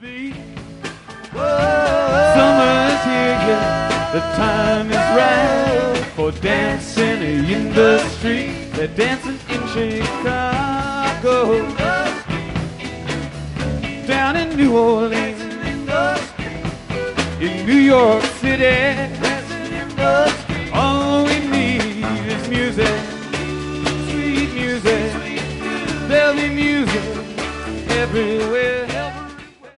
be. Summer's here, yeah, the time is right for dancing in the street. They're dancing in Chicago, down in New Orleans, in New York City.